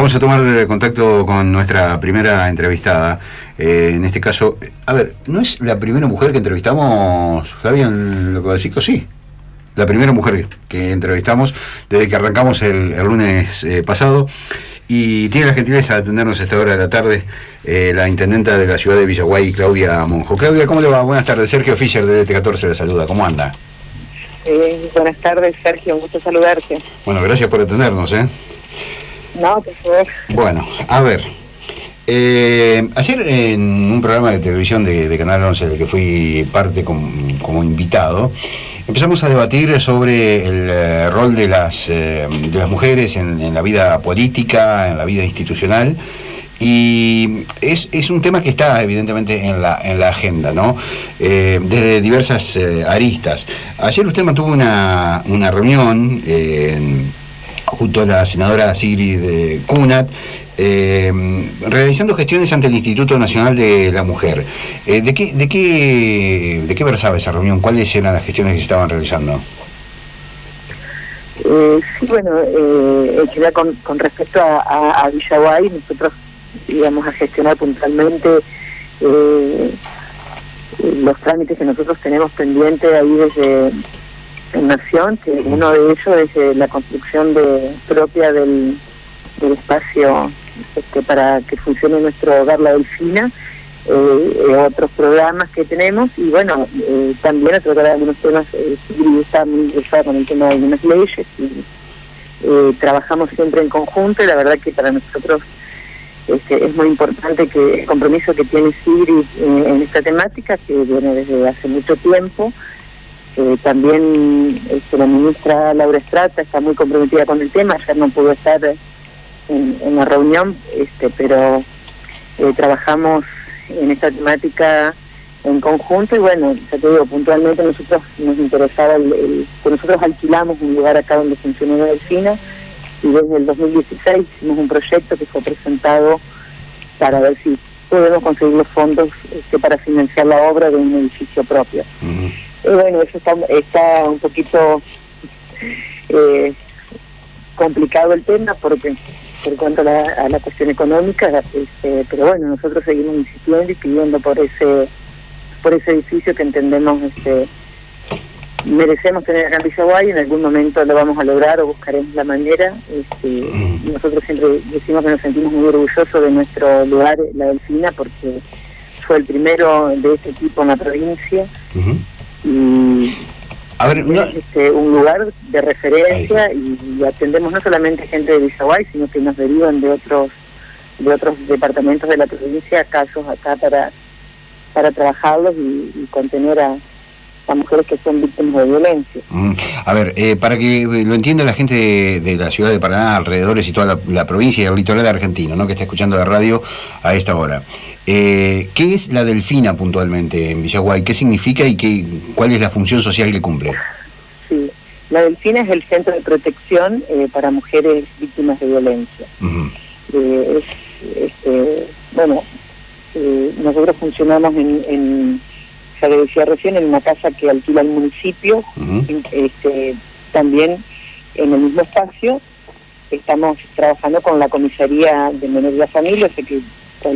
Vamos a tomar contacto con nuestra primera entrevistada. En este caso, a ver, ¿no es la primera mujer que entrevistamos, Fabián, lo que va a decir? Sí, la primera mujer que entrevistamos desde que arrancamos el lunes pasado. Y tiene la gentileza de atendernos a esta hora de la tarde la intendenta de la ciudad de Villaguay, Claudia Monjo. Claudia, ¿cómo le va? Buenas tardes. Sergio Fischer de DT14 le saluda. ¿Cómo anda? Buenas tardes, Sergio. Un gusto saludarte. Bueno, gracias por atendernos, No, por favor. Bueno, a ver. Ayer en un programa de televisión de Canal 11 del que fui parte como invitado, empezamos a debatir sobre el rol de las mujeres en la vida política, en la vida institucional, y es un tema que está evidentemente en la agenda, ¿no? Desde diversas aristas. Ayer usted mantuvo una reunión junto a la senadora Sigrid Kunat, realizando gestiones ante el Instituto Nacional de la Mujer. ¿De qué versaba esa reunión? ¿Cuáles eran las gestiones que se estaban realizando? Sí, bueno, ya con respecto a Villaguay, nosotros íbamos a gestionar puntualmente los trámites que nosotros tenemos pendientes ahí desde Nación, que uno de ellos es la construcción propia del espacio para que funcione nuestro hogar La Delfina, otros programas que tenemos, y bueno, también a tratar de algunos temas. Sigrid está muy interesada con el tema de algunas leyes, y trabajamos siempre en conjunto, y la verdad que para nosotros es muy importante que el compromiso que tiene Sigrid en esta temática, que viene desde hace mucho tiempo. También la ministra Laura Estrada está muy comprometida con el tema. Ayer no pudo estar en la reunión, pero trabajamos en esta temática en conjunto, y bueno, ya te digo, puntualmente nosotros nos interesaba que nosotros alquilamos un lugar acá donde funciona La Delfina, y desde el 2016 hicimos un proyecto que fue presentado para ver si podemos conseguir los fondos para financiar la obra de un edificio propio. Bueno, eso está un poquito complicado el tema, porque por cuanto a la cuestión económica, pero bueno, nosotros seguimos insistiendo y pidiendo por ese edificio que entendemos merecemos tener acá en Villaguay. En algún momento lo vamos a lograr o buscaremos la manera. Nosotros siempre decimos que nos sentimos muy orgullosos de nuestro lugar, La Delfina, porque fue el primero de este tipo en la provincia. Y a ver, un lugar de referencia, y atendemos no solamente gente de Villaguay, sino que nos derivan de otros departamentos de la provincia casos acá para trabajarlos y contener a mujeres que son víctimas de violencia. A ver, para que lo entienda la gente de la ciudad de Paraná, alrededores y toda la provincia y el litoral argentino, ¿no?, que está escuchando la radio a esta hora. ¿Qué es La Delfina puntualmente en Villaguay? ¿Qué significa y cuál es la función social que cumple? Sí, La Delfina es el centro de protección para mujeres víctimas de violencia. Nosotros funcionamos ya le decía recién, en una casa que alquila el municipio. También en el mismo espacio estamos trabajando con la comisaría de menores de la familia, o sea que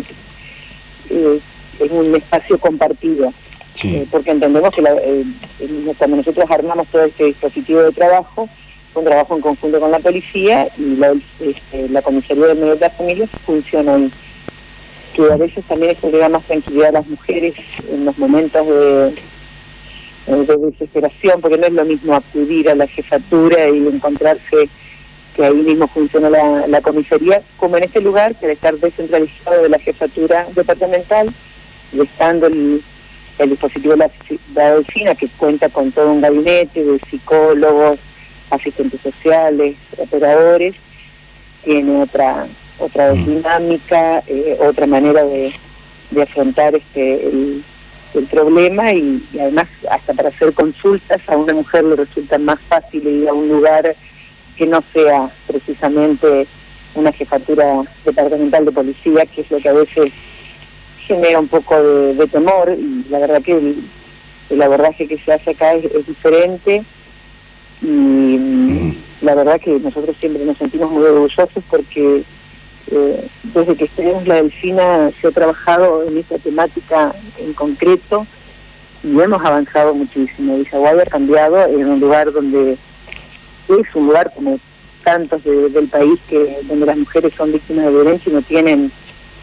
es un espacio compartido. Porque entendemos que cuando nosotros armamos todo este dispositivo de trabajo, un trabajo en conjunto con la policía, y la comisaría de menores de la familia funciona ahí, que a veces también esto le da más tranquilidad a las mujeres en los momentos de desesperación, porque no es lo mismo acudir a la jefatura y encontrarse que ahí mismo funciona la comisaría, como en este lugar, que al estar descentralizado de la jefatura departamental, y estando el dispositivo de la Delfina, que cuenta con todo un gabinete de psicólogos, asistentes sociales, operadores, tiene otra dinámica, otra manera de afrontar el problema, y además hasta para hacer consultas a una mujer le resulta más fácil ir a un lugar que no sea precisamente una jefatura departamental de policía, que es lo que a veces genera un poco de temor, y la verdad que el abordaje que se hace acá es diferente, y la verdad que nosotros siempre nos sentimos muy orgullosos porque Desde que estudiamos la Delfina se ha trabajado en esta temática en concreto y hemos avanzado muchísimo. Villaguay ha cambiado en un lugar donde es un lugar como tantos del país donde las mujeres son víctimas de violencia y no tenían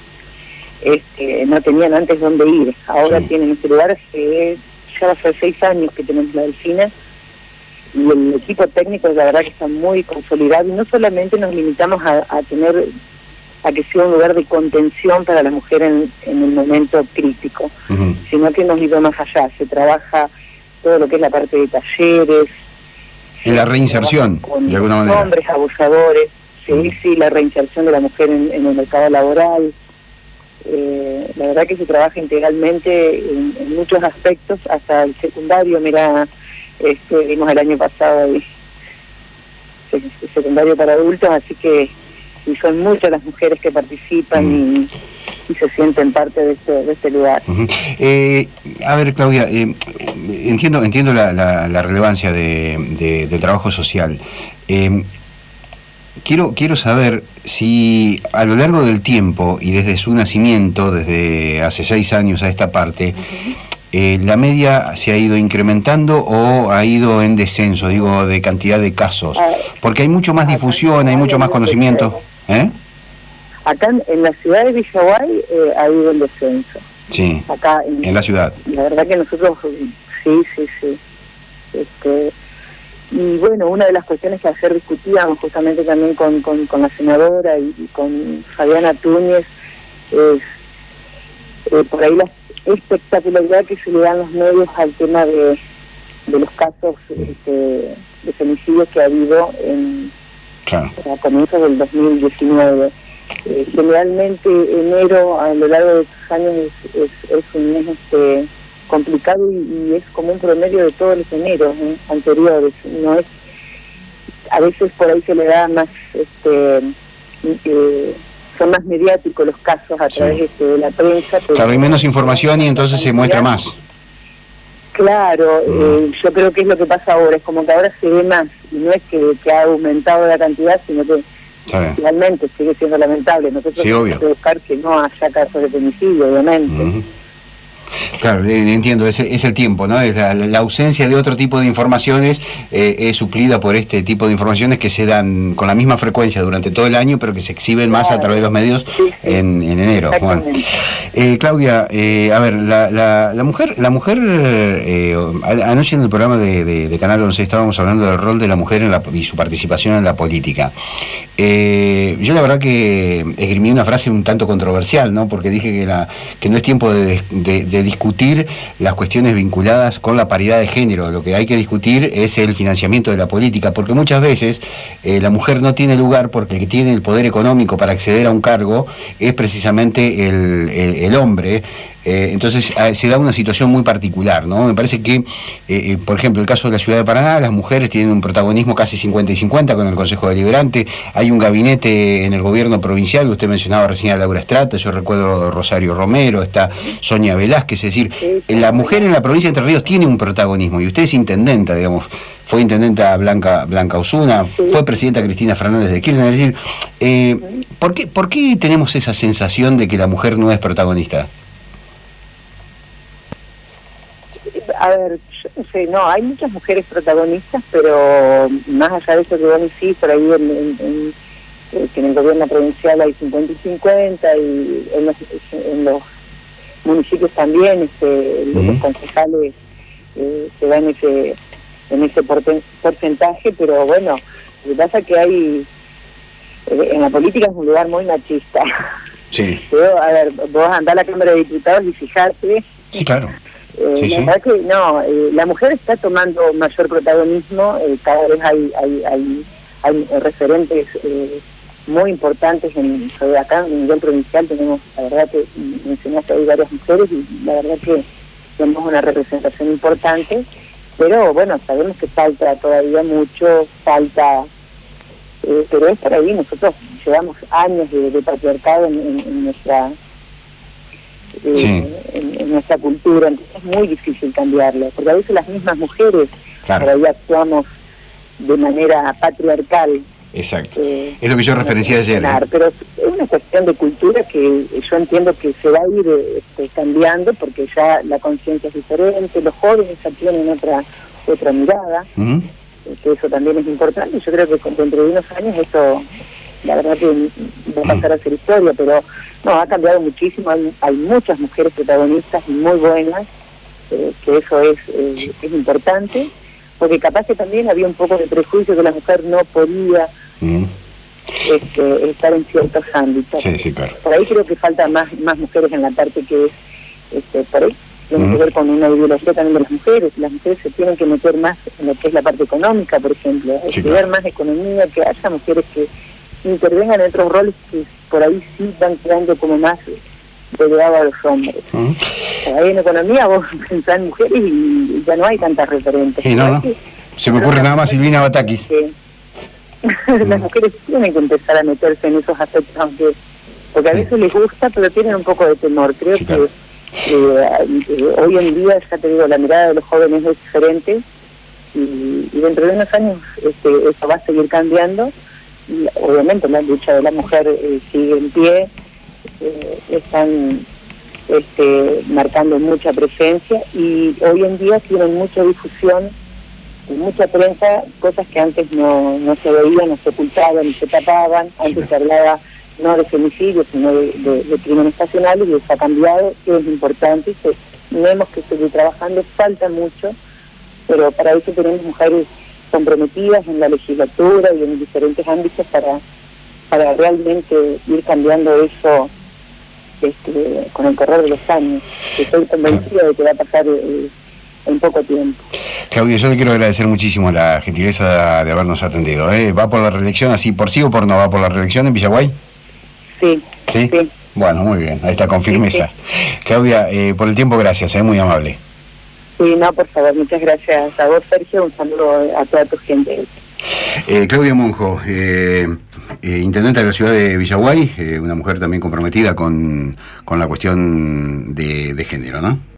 antes dónde ir. Ahora tienen este lugar, ya hace 6 años que tenemos la Delfina, y el equipo técnico la verdad que está muy consolidado, y no solamente nos limitamos a que sea un lugar de contención para la mujer en el momento crítico, sino que hemos ido más allá. Se trabaja todo lo que es la parte de talleres, en la reinserción, de alguna manera. Hombres abusadores, sí, la reinserción de la mujer en el mercado laboral. La verdad que se trabaja integralmente en muchos aspectos, hasta el secundario. Mira, vimos el año pasado el secundario para adultos, así que son muchas las mujeres que participan y se sienten parte de este lugar. A ver, Claudia, entiendo la relevancia del trabajo social. Quiero saber si a lo largo del tiempo y desde su nacimiento, desde hace 6 años a esta parte, ¿la media se ha ido incrementando o ha ido en descenso, digo, de cantidad de casos? Porque hay mucho más difusión, hay mucho más conocimiento. Acá en la ciudad de Villaguay ha ido en descenso. Sí, acá en la ciudad. La verdad que nosotros, sí. Y bueno, una de las cuestiones que ayer discutíamos justamente también con la senadora y con Fabiana Túñez es por ahí la espectacularidad que se le dan los medios al tema de los casos de femicidios que ha habido a comienzos del 2019. Generalmente enero a lo largo de estos años es un mes complicado y es como un promedio de todos los eneros anteriores. No es, a veces por ahí se le da más, son más mediáticos los casos a través de la prensa. Claro, hay menos información y entonces se muestra más. Claro, yo creo que es lo que pasa ahora, es como que ahora se ve más, y no es que ha aumentado la cantidad, sino que realmente sigue siendo lamentable. Nosotros tenemos que buscar que no haya casos de femicidio, obviamente. Claro, entiendo, es el tiempo, ¿no? Es la ausencia de otro tipo de informaciones es suplida por este tipo de informaciones que se dan con la misma frecuencia durante todo el año, pero que se exhiben más a través de los medios en enero. Bueno. Claudia, a ver, la mujer anoche en el programa de Canal 11 estábamos hablando del rol de la mujer y su participación en la política. Yo la verdad que esgrimí una frase un tanto controversial, ¿no? Porque dije que no es tiempo de discutir las cuestiones vinculadas con la paridad de género. Lo que hay que discutir es el financiamiento de la política, porque muchas veces la mujer no tiene lugar porque el que tiene el poder económico para acceder a un cargo es precisamente el hombre. Entonces se da una situación muy particular, ¿no? Me parece que, por ejemplo, el caso de la ciudad de Paraná, las mujeres tienen un protagonismo casi 50 y 50 con el Consejo Deliberante. Hay un gabinete en el gobierno provincial, usted mencionaba recién a Laura Estrata, yo recuerdo Rosario Romero, está Sonia Velázquez, es decir, la mujer en la provincia de Entre Ríos tiene un protagonismo, y usted es intendenta, digamos, fue intendenta Blanca Osuna, fue presidenta Cristina Fernández de Kirchner, es decir, ¿por qué tenemos esa sensación de que la mujer no es protagonista? A ver, yo no sé, hay muchas mujeres protagonistas, pero más allá de eso que vos decís, por ahí que en el gobierno provincial hay 50 y 50, y en los municipios también, los concejales se dan en ese porcentaje, pero bueno, lo que pasa es que en la política es un lugar muy machista. Sí. Pero, a ver, vos andás a la Cámara de Diputados y fijarte. Sí, claro. La verdad que la mujer está tomando mayor protagonismo, cada vez hay referentes muy importantes sobre acá, en nivel provincial tenemos, la verdad que mencionaste hay varias mujeres y la verdad que tenemos una representación importante, pero bueno, sabemos que falta todavía mucho, pero es por ahí, nosotros llevamos años de patriarcado en nuestra... en nuestra cultura, entonces es muy difícil cambiarlo, porque a veces las mismas mujeres por ahí actuamos de manera patriarcal. Exacto, es lo que yo referencié ayer. Pero una cuestión de cultura que yo entiendo que se va a ir cambiando, porque ya la conciencia es diferente, los jóvenes ya tienen otra mirada, que eso también es importante. Yo creo que dentro de unos años esto, la verdad que va a pasar a ser historia, pero no, ha cambiado muchísimo. Hay muchas mujeres protagonistas y muy buenas, que eso es importante, porque capaz que también había un poco de prejuicio que la mujer no podía estar en ciertos ámbitos. Sí, claro. Por ahí creo que falta más mujeres en la parte que es por ahí tiene que ver con una ideología también de las mujeres. Las mujeres se tienen que meter más en lo que es la parte económica, por ejemplo, estudiar más economía, que haya mujeres que intervengan en otros roles que por ahí sí van quedando como más delegados a los hombres. Ahí en economía vos pensás en mujeres y ya no hay tantas referentes. Sí, no. Se me ocurre nada más Silvina Batakis. Las mujeres tienen que empezar a meterse en esos aspectos, porque a veces les gusta, pero tienen un poco de temor. Creo que hoy en día, ya te digo, la mirada de los jóvenes es diferente, y dentro de unos años eso va a seguir cambiando. Y obviamente la lucha de la mujer sigue en pie, están marcando mucha presencia, y hoy en día tienen mucha difusión, mucha prensa, cosas que antes no se veían, no se ocultaban, se tapaban. Antes se hablaba no de femicidios, sino de crímenes pasionales, y eso ha cambiado, es importante, tenemos que seguir trabajando, falta mucho, pero para eso tenemos mujeres comprometidas en la legislatura y en diferentes ámbitos para realmente ir cambiando eso con el correr de los años. Estoy convencida de que va a pasar en poco tiempo. Claudia, yo le quiero agradecer muchísimo la gentileza de habernos atendido. ¿Va por la reelección así por sí o por no? ¿Va por la reelección en Villaguay? Sí. ¿Sí? Bueno, muy bien, ahí está, con firmeza. Sí. Claudia, por el tiempo, gracias, muy amable. Sí, no, por favor, muchas gracias a vos, Sergio, un saludo a toda tu gente. Claudia Monjo, intendente de la ciudad de Villaguay, una mujer también comprometida con la cuestión de género, ¿no?